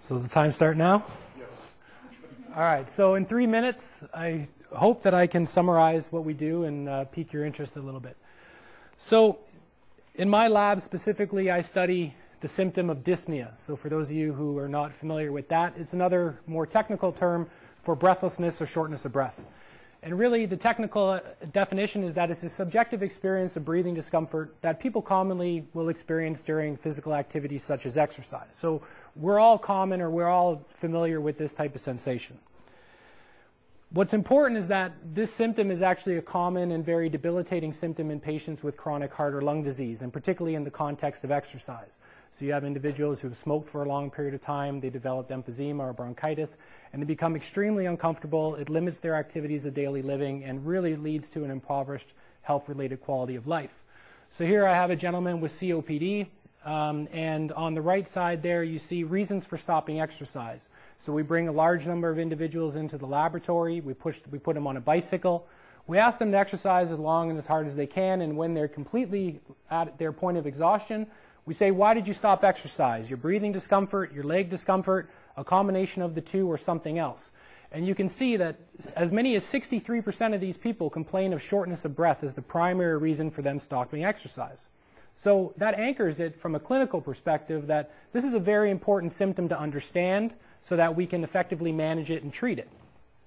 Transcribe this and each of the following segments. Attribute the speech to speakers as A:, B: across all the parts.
A: So does the time start now?
B: Yes.
A: All right, so in 3 minutes, I hope that I can summarize what we do and pique your interest a little bit. So in my lab specifically, I study the symptom of dyspnea. So for those of you who are not familiar with that, it's another more technical term for breathlessness or shortness of breath. And really, the technical definition is that it's a subjective experience of breathing discomfort that people commonly will experience during physical activities such as exercise. So we're all familiar with this type of sensation. What's important is that this symptom is actually a common and very debilitating symptom in patients with chronic heart or lung disease, and particularly in the context of exercise. So you have individuals who have smoked for a long period of time, they develop emphysema or bronchitis, and they become extremely uncomfortable. It limits their activities of daily living and really leads to an impoverished health-related quality of life. So here I have a gentleman with COPD, and on the right side there you see reasons for stopping exercise. So we bring a large number of individuals into the laboratory, we put them on a bicycle, we ask them to exercise as long and as hard as they can, and when they're completely at their point of exhaustion, we say, why did you stop exercise? Your breathing discomfort, your leg discomfort, a combination of the two, or something else. And you can see that as many as 63% of these people complain of shortness of breath as the primary reason for them stopping exercise. So that anchors it from a clinical perspective that this is a very important symptom to understand so that we can effectively manage it and treat it.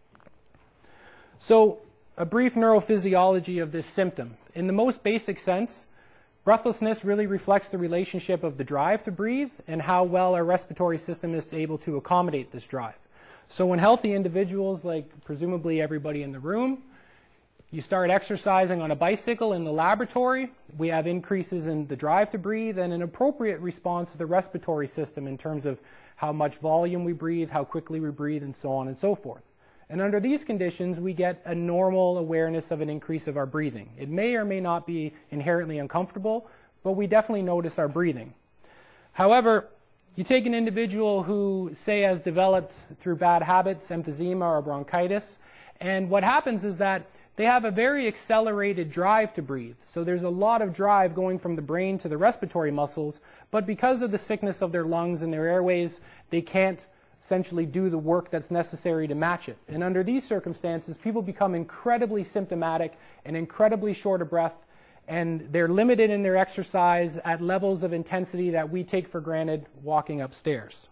A: So a brief neurophysiology of this symptom. In the most basic sense, breathlessness really reflects the relationship of the drive to breathe and how well our respiratory system is able to accommodate this drive. So when healthy individuals, like presumably everybody in the room, you start exercising on a bicycle in the laboratory, we have increases in the drive to breathe and an appropriate response to the respiratory system in terms of how much volume we breathe, how quickly we breathe, and so on and so forth. And under these conditions, we get a normal awareness of an increase of our breathing. It may or may not be inherently uncomfortable, but we definitely notice our breathing. However, you take an individual who, say, has developed through bad habits, emphysema or bronchitis, and what happens is that they have a very accelerated drive to breathe. So there's a lot of drive going from the brain to the respiratory muscles, but because of the sickness of their lungs and their airways, they can't essentially do the work that's necessary to match it. And under these circumstances, people become incredibly symptomatic and incredibly short of breath, and they're limited in their exercise at levels of intensity that we take for granted walking upstairs.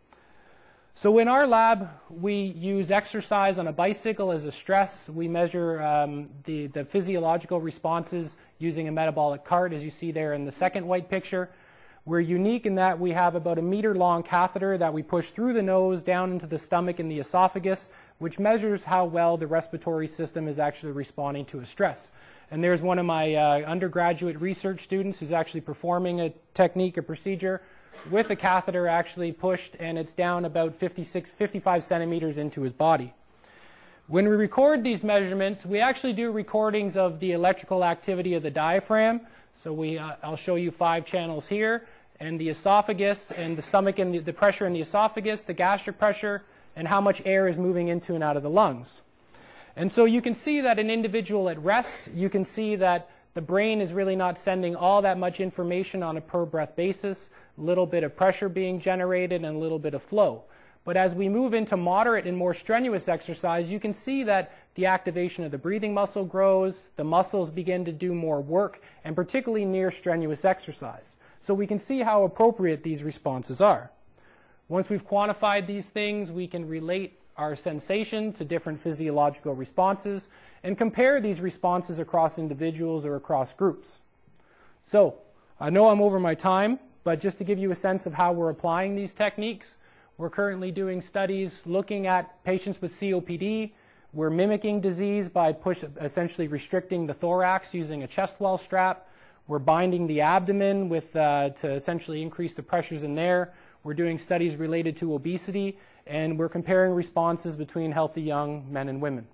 A: So in our lab, we use exercise on a bicycle as a stress. We measure the physiological responses using a metabolic cart, as you see there in the second white picture. We're unique in that we have about a meter-long catheter that we push through the nose down into the stomach and the esophagus, which measures how well the respiratory system is actually responding to a stress. And there's one of my undergraduate research students who's actually performing a technique, a procedure, with a catheter actually pushed, and it's down about 55 centimeters into his body. When we record these measurements, we actually do recordings of the electrical activity of the diaphragm. So I'll show you 5 channels here, and the esophagus and the stomach and the pressure in the esophagus, the gastric pressure, and how much air is moving into and out of the lungs. And so you can see that an individual at rest, you can see that the brain is really not sending all that much information on a per breath basis, a little bit of pressure being generated and a little bit of flow. But as we move into moderate and more strenuous exercise, you can see that the activation of the breathing muscle grows, the muscles begin to do more work, and particularly near strenuous exercise. So we can see how appropriate these responses are. Once we've quantified these things, we can relate our sensation to different physiological responses and compare these responses across individuals or across groups. So I know I'm over my time, but just to give you a sense of how we're applying these techniques, we're currently doing studies looking at patients with COPD. We're mimicking disease by essentially restricting the thorax using a chest wall strap. We're binding the abdomen to essentially increase the pressures in there. We're doing studies related to obesity, and we're comparing responses between healthy young men and women.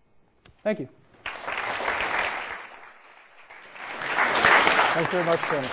A: Thank you.
B: Thanks very much, Tim.